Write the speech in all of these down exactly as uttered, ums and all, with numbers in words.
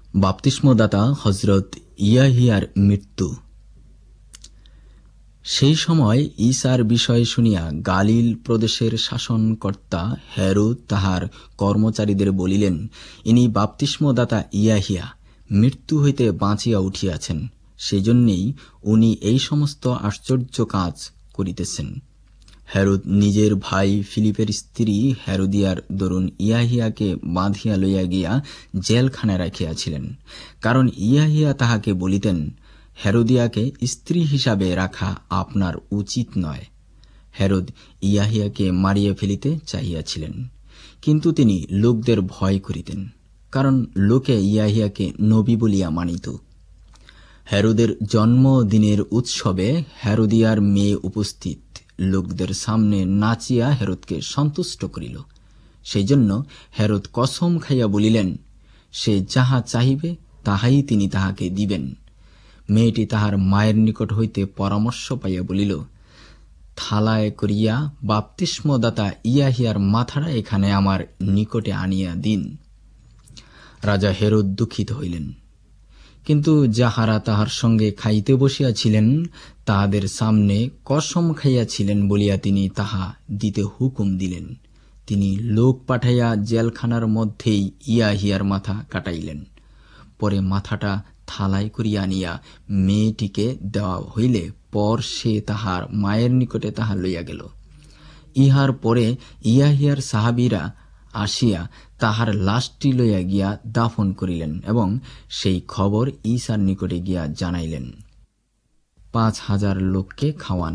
বাপ্তিস্মদাতা হযরত ইয়াহিয়ার মৃত্যু। সেই সময় ঈসার বিষয় শুনিয়া গালিল প্রদেশের শাসনকর্তা হেরোদ তাহার কর্মচারীদের বলিলেন, ইনি বাপ্তিস্মদাতা ইয়াহিয়া মৃত্যু হইতে বাঁচিয়া উঠিয়াছেন, সেজন্যেই উনি এই সমস্ত আশ্চর্য কাজ করিতেছেন। হেরোদ নিজের ভাই ফিলিপের স্ত্রী হেরোদিয়ার দরুন ইয়াহিয়াকে বাঁধিয়া লইয়া গিয়া জেলখানায় রাখিয়াছিলেন, কারণ ইয়াহিয়া তাহাকে বলিতেন, হেরোদিয়াকে স্ত্রী হিসাবে রাখা আপনার উচিত নয়। হেরোদ ইয়াহিয়াকে মারিয়া ফেলিতে চাহিয়াছিলেন, কিন্তু তিনি লোকদের ভয় করিতেন, কারণ লোকে ইয়াহিয়াকে নবী বলিয়া মানিত। হেরোদের জন্মদিনের উৎসবে হেরোদিয়ার মেয়ে উপস্থিত লোকদের সামনে নাচিয়া হেরোদকে সন্তুষ্ট করিল। সেই জন্য হেরোদ কসম খাইয়া বলিলেন, সে যাহা চাহিবে তাহাই তিনি তাহাকে দিবেন। মেয়েটি তাহার মায়ের নিকট হইতে পরামর্শ পাইয়া বলিল, থালায় করিয়া বাপ্তিস্মদাতা ইয়াহিয়ার মাথাটা এখানে আমার নিকটে আনিয়া দিন। রাজা হেরোদ দুঃখিত হইলেন, কিন্তু যাহারা তাহার সঙ্গে খাইতে বসিয়াছিলেন তাহাদের সামনে কসম খাইয়াছিলেন বলিয়া তিনি তাহা দিতে হুকুম দিলেন। তিনি লোক পাঠাইয়া জেলখানার মধ্যেই ইয়াহিয়ার মাথা কাটাইলেন। পরে মাথাটা থালায় করিয়া আনিয়া মেয়েটিকে দেওয়া হইলে পর সে তাহার মায়ের নিকটে তাহা লইয়া গেল। ইহার পরে ইয়াহিয়ার সাহাবীরা আসিয়া তাহার লাশটি লইয়া গিয়া দাফন করিলেন এবং সেই খবর ঈসার নিকটে গিয়া জানাইলেন। পাঁচ হাজার লোককে খাওয়ান।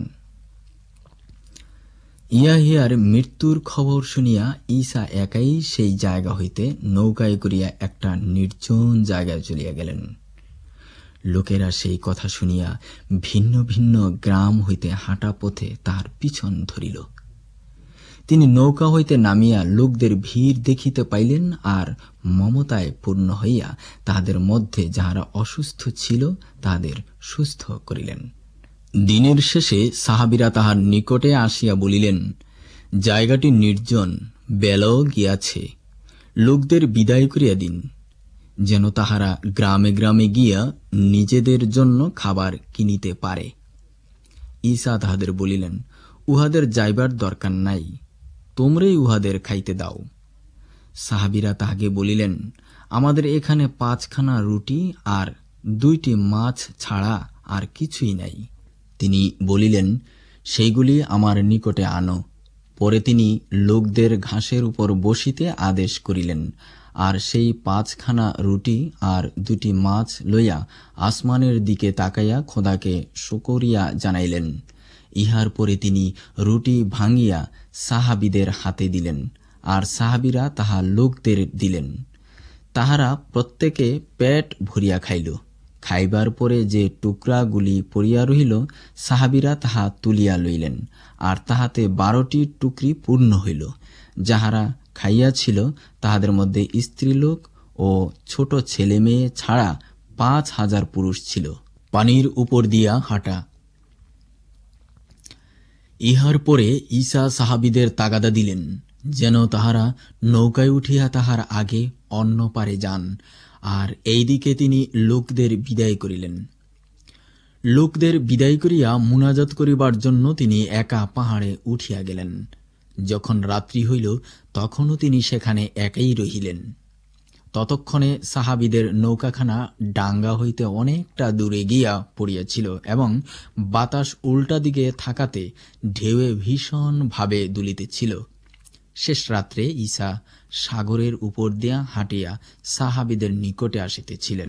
ইয়াহিয়ার মৃত্যুর খবর শুনিয়া ঈসা একাই সেই জায়গা হইতে নৌকায় করিয়া একটা নির্জন জায়গায় চলিয়া গেলেন। লোকেরা সেই কথা শুনিয়া ভিন্ন ভিন্ন গ্রাম হইতে হাঁটা পথে তাহার পিছন ধরিল। তিনি নৌকা হইতে নামিয়া লোকদের ভিড় দেখিতে পাইলেন, আর মমতায় পূর্ণ হইয়া তাহাদের মধ্যে যাহারা অসুস্থ ছিল তাহাদের সুস্থ করিলেন। দিনের শেষে সাহাবীরা তাহার নিকটে আসিয়া বলিলেন, জায়গাটি নির্জন, বেলাও গিয়াছে, লোকদের বিদায় করিয়া দিন, যেন তাহারা গ্রামে গ্রামে গিয়া নিজেদের জন্য খাবার কিনিতে পারে। ঈসা তাহাদের বলিলেন, উহাদের যাইবার দরকার নাই, তোমরাই উহাদের খাইতে দাও। সাহাবীরা তাহাকে বলিলেন, আমাদের এখানে পাঁচখানা রুটি আর দুইটি মাছ ছাড়া আর কিছুই নাই। তিনি বলিলেন, সেইগুলি আমার নিকটে আনো। পরে তিনি লোকদের ঘাসের উপর বসিতে আদেশ করিলেন, আর সেই পাঁচখানা রুটি আর দুটি মাছ লইয়া আসমানের দিকে তাকাইয়া খোদাকে শুকরিয়া জানাইলেন। ইহার পরে তিনি রুটি ভাঙিয়া সাহাবীদের হাতে দিলেন, আর সাহাবীরা তাহা লোকদের দিলেন। তাহারা প্রত্যেকে পেট ভরিয়া খাইল। খাইবার পরে যে টুকরাগুলি পড়িয়া রহিল সাহাবীরা তাহা তুলিয়া লইলেন, আর তাহাতে বারোটি টুকরি পূর্ণ হইল। যাহারা খাইয়াছিল তাহাদের মধ্যে স্ত্রীলোক ও ছোট ছেলে মেয়ে ছাড়া পাঁচ হাজার পুরুষ ছিল। পানির উপর দিয়া হাঁটা। ইহার পরে ঈসা সাহাবীদের তাগাদা দিলেন যেন তাহারা নৌকায় উঠিয়া তাহার আগে অন্য পারে যান, আর এইদিকে তিনি লোকদের বিদায় করিলেন। লোকদের বিদায় করিয়া মুনাজাত করিবার জন্য তিনি একা পাহাড়ে উঠিয়া গেলেন। যখন রাত্রি হইল তখনও তিনি সেখানে একাই রহিলেন। ততক্ষণে সাহাবীদের নৌকাখানা ডাঙ্গা হইতে অনেকটা দূরে গিয়া পড়িয়াছিল এবং বাতাস উল্টা দিকে থাকাতে ঢেউয়ে ভীষণ ভাবে দুলিতেছিল। শেষ রাত্রে ঈসা সাগরের উপর দিয়া হাঁটিয়া সাহাবীদের নিকটে আসিতেছিলেন।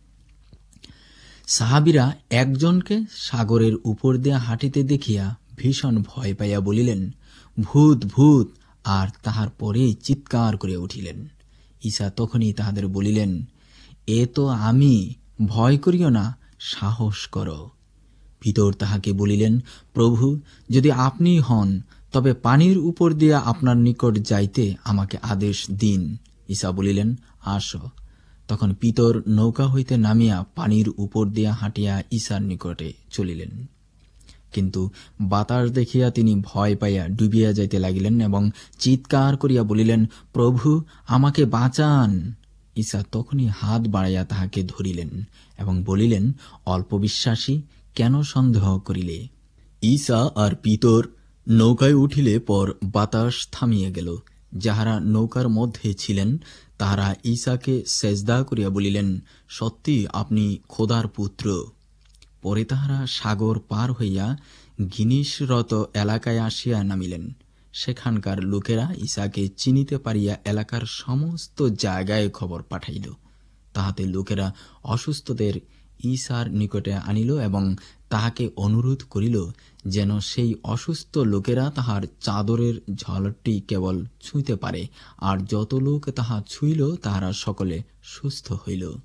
সাহাবীরা একজনকে সাগরের উপর দিয়া হাঁটিতে দেখিয়া ভীষণ ভয় পাইয়া বলিলেন, ভূত ভূত, আর তাহার পরেই চিৎকার করিয়া উঠিলেন। ঈসা তখনই তাহাদের বলিলেন, এ তো আমি, ভয় করিও না, সাহস করো। ভিতর তাহাকে বলিলেন, প্রভু, যদি আপনি হন তবে পানির উপর দিয়া আপনার নিকট যাইতে আমাকে আদেশ দিন। ঈসা বলিলেন, আসো। তখন পিতর নৌকা হইতে নামিয়া পানির উপর দিয়া হাঁটিয়া ঈসার নিকটে চলিলেন। কিন্তু বাতাস দেখিয়া তিনি ভয় পাইয়া ডুবিয়া যাইতে লাগিলেন এবং চিৎকার করিয়া বলিলেন, প্রভু, আমাকে বাঁচান। ঈসা তখনই হাত বাড়াইয়া তাহাকে ধরিলেন এবং বলিলেন, অল্প বিশ্বাসী, কেন সন্দেহ করিলে? ঈসা আর পিতর নৌকায় উঠিলে পর বাতাস থামিয়া গেল। যাহারা নৌকার মধ্যে ছিলেন তাহারা ঈসাকে সেজদা করিয়া বলিলেন, সত্যি আপনি খোদার পুত্র। পরে তাহারা সাগর পার হইয়া গিনিসরত এলাকায় আসিয়া নামিলেন। সেখানকার লোকেরা ঈসাকে চিনিতে পারিয়া এলাকার সমস্ত জায়গায় খবর পাঠাইল। তাহাতে লোকেরা অসুস্থদের ঈসার নিকটে আনিল এবং তাহাকে অনুরোধ করিল যেন সেই অসুস্থ লোকেরা তাহার চাদরের ঝলটি কেবল ছুঁইতে পারে, আর যত লোক তাহা ছুঁইল তাহারা সকলে সুস্থ হইল।